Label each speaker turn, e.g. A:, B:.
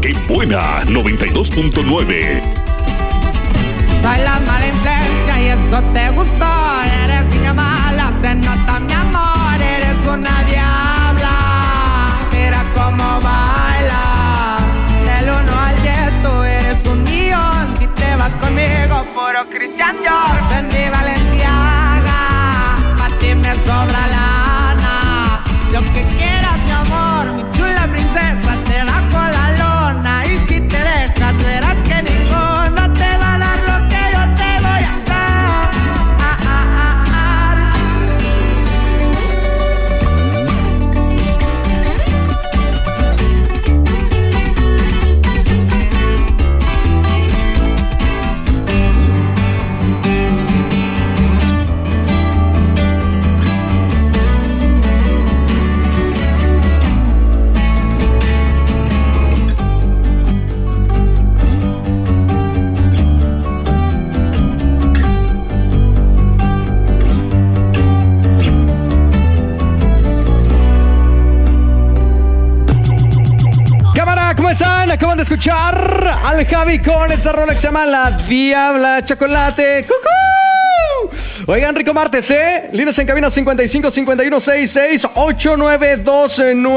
A: ¡Qué buena! 92.9.
B: Soy la mala influencia y eso te gustó. Eres niña mala, se nota mi amor. Eres una diabla, mira cómo baila. Del 1 al 10 tú eres 1.000.000. Si te vas conmigo, puro Christian Dior. Fendi Balenciaga, pa' ti me sobra lana. Lo que quieras, mi amor, mi chula princesa, te bajo la lona. Y si te dejas, verás que ninguna te va a dar lo que yo te voy a dar.
C: ¿Cómo están? Acaban de escuchar al Javi con esta rola que se llama La Diabla Chocolate. ¡Cucú! Oigan, rico martes, ¿eh? Líneas en cabina 55 51 66 8929.